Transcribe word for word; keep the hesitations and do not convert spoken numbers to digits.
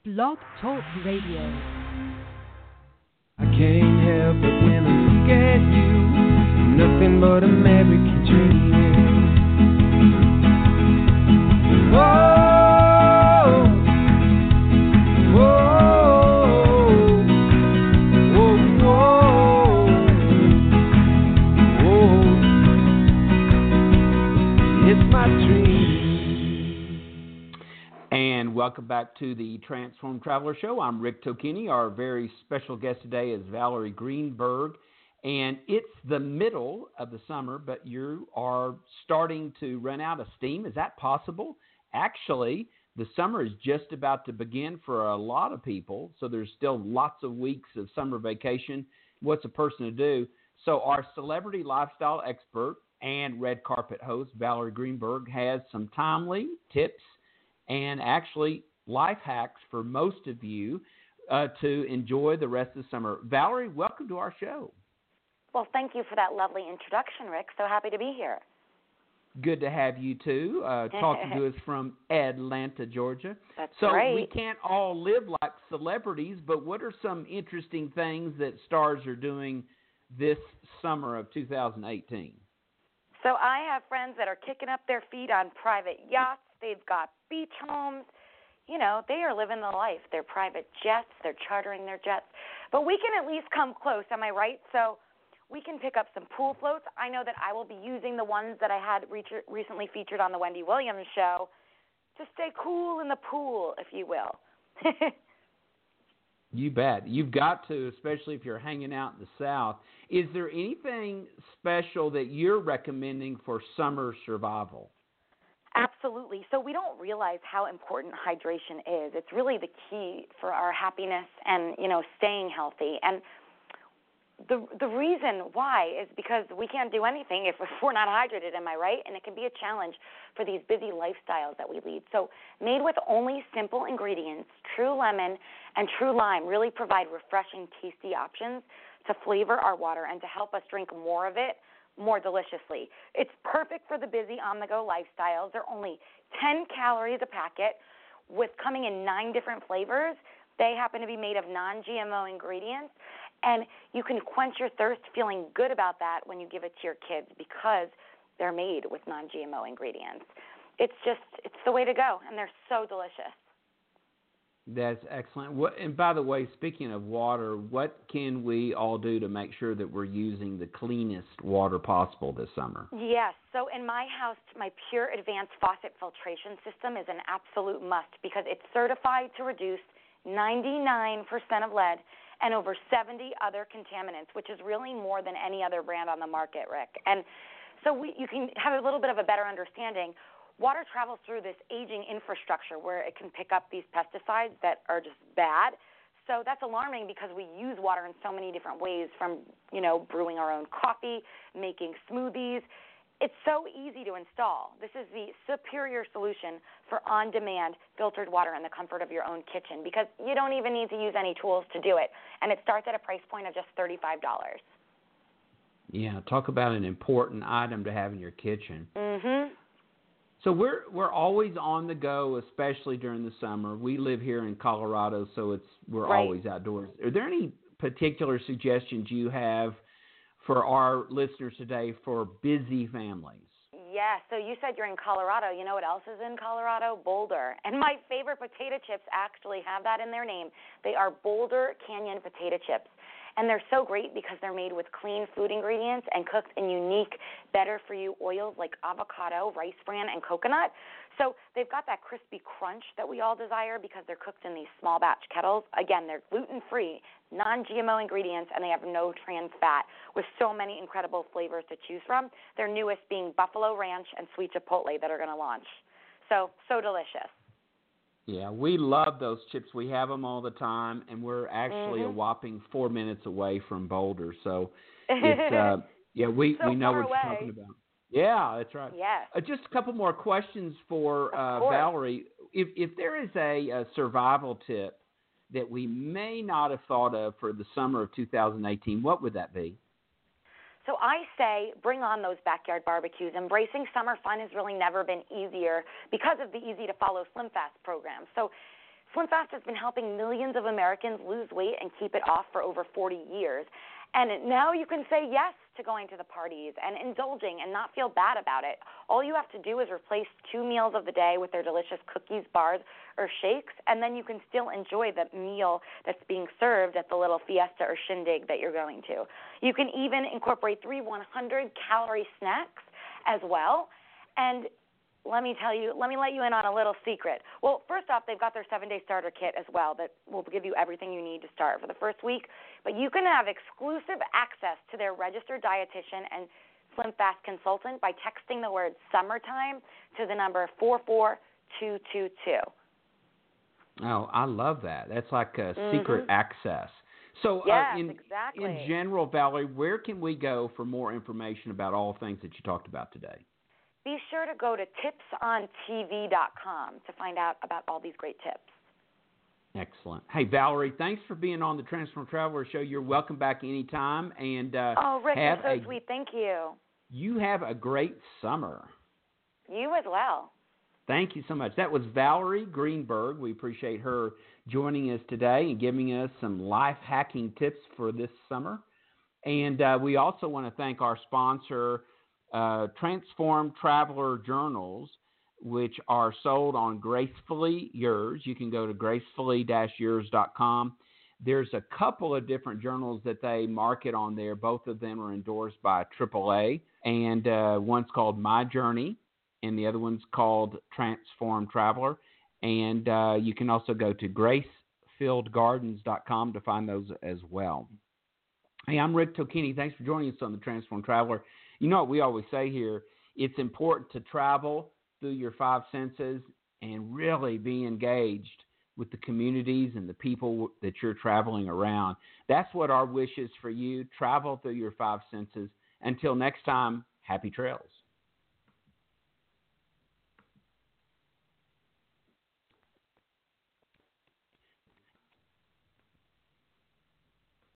Blog Talk Radio. I can't help it when I look at you. Nothing but American dream. Whoa, whoa, whoa, whoa, whoa. It's my dream. And welcome back to the Transformed Traveler Show. I'm Rick Tocchini. Our very special guest today is Valerie Greenberg. And it's the middle of the summer, but you are starting to run out of steam. Is that possible? Actually, the summer is just about to begin for a lot of people, so there's still lots of weeks of summer vacation. What's a person to do? So our celebrity lifestyle expert and red carpet host, Valerie Greenberg, has some timely tips and actually life hacks for most of you uh, to enjoy the rest of the summer. Valerie, welcome to our show. Well, thank you for that lovely introduction, Rick. So happy to be here. Good to have you, too, uh, talking to us from Atlanta, Georgia. That's so right. We can't all live like celebrities, but what are some interesting things that stars are doing this summer of two thousand eighteen? So I have friends that are kicking up their feet on private yachts. They've got beach homes. You know, they are living the life. They're private jets. They're chartering their jets. But we can at least come close, am I right? So we can pick up some pool floats. I know that I will be using the ones that I had re- recently featured on the Wendy Williams show to stay cool in the pool, if you will. You bet. You've got to, especially if you're hanging out in the South. Is there anything special that you're recommending for summer survival? Absolutely. So we don't realize how important hydration is. It's really the key for our happiness and, you know, staying healthy. And the the reason why is because we can't do anything if we're not hydrated, am I right? And it can be a challenge for these busy lifestyles that we lead. So made with only simple ingredients, True Lemon and True Lime really provide refreshing, tasty options to flavor our water and to help us drink more of it more deliciously. It's perfect for the busy on-the-go lifestyles. They're only ten calories a packet with coming in nine different flavors. They happen to be made of non-G M O ingredients, and you can quench your thirst feeling good about that when you give it to your kids because they're made with non-G M O ingredients. It's just, it's the way to go, and they're so delicious. That's excellent. What, and by the way, speaking of water, what can we all do to make sure that we're using the cleanest water possible this summer? Yes. So in my house, my Pure Advanced Faucet Filtration System is an absolute must because it's certified to reduce ninety-nine percent of lead and over seventy other contaminants, which is really more than any other brand on the market, Rick. And so we, you can have a little bit of a better understanding. Water travels through this aging infrastructure where it can pick up these pesticides that are just bad. So that's alarming because we use water in so many different ways, from, you know, brewing our own coffee, making smoothies. It's so easy to install. This is the superior solution for on-demand filtered water in the comfort of your own kitchen because you don't even need to use any tools to do it. And it starts at a price point of just thirty-five dollars. Yeah, talk about an important item to have in your kitchen. Mm-hmm. So we're we're always on the go, especially during the summer. We live here in Colorado, so it's we're Right. always outdoors. Are there any particular suggestions you have for our listeners today for busy families? Yeah, so you said you're in Colorado. You know what else is in Colorado? Boulder. And my favorite potato chips actually have that in their name. They are Boulder Canyon potato chips. And they're so great because they're made with clean food ingredients and cooked in unique, better-for-you oils like avocado, rice bran, and coconut. So they've got that crispy crunch that we all desire because they're cooked in these small batch kettles. Again, they're gluten-free, non-G M O ingredients, and they have no trans fat with so many incredible flavors to choose from, their newest being Buffalo Ranch and Sweet Chipotle that are going to launch. So, so delicious. Yeah, we love those chips. We have them all the time, and we're actually mm-hmm. a whopping four minutes away from Boulder. So, it's, uh, yeah, we, so we know far what away. you're talking about. Yeah, that's right. Yes. Uh, just a couple more questions for uh, Valerie. If, if there is a, a survival tip that we may not have thought of for the summer of two thousand eighteen, what would that be? So I say bring on those backyard barbecues. Embracing summer fun has really never been easier because of the easy-to-follow Slim Fast program. So SlimFast has been helping millions of Americans lose weight and keep it off for over forty years. And now you can say yes to going to the parties and indulging and not feel bad about it. All you have to do is replace two meals of the day with their delicious cookies, bars, or shakes, and then you can still enjoy the meal that's being served at the little fiesta or shindig that you're going to. You can even incorporate three one hundred calorie snacks as well. And let me tell you, let me let you in on a little secret. Well, first off, they've got their seven-day starter kit as well that will give you everything you need to start for the first week. But you can have exclusive access to their registered dietitian and SlimFast consultant by texting the word summertime to the number four four two two two. Oh, I love that. That's like a Mm-hmm. secret access. So yes, uh, in, exactly. in general, Valerie, where can we go for more information about all things that you talked about today? Be sure to go to tips on T V dot com to find out about all these great tips. Excellent. Hey, Valerie, thanks for being on the Transform Traveler Show. You're welcome back anytime. And uh, oh, Rick, have you're so a, sweet. Thank you. You have a great summer. You as well. Thank you so much. That was Valerie Greenberg. We appreciate her joining us today and giving us some life hacking tips for this summer. And uh, we also want to thank our sponsor, uh, Transform Traveler Journals, which are sold on Gracefully Yours. You can go to gracefully dash yours dot com. There's a couple of different journals that they market on there. Both of them are endorsed by triple A, and uh, one's called My Journey, and the other one's called Transform Traveler. And uh, you can also go to grace filled gardens dot com to find those as well. Hey, I'm Rick Tocchini. Thanks for joining us on the Transform Traveler. You know what we always say here, it's important to travel through your five senses and really be engaged with the communities and the people that you're traveling around. That's what our wish is for you. Travel through your five senses. Until next time, happy trails.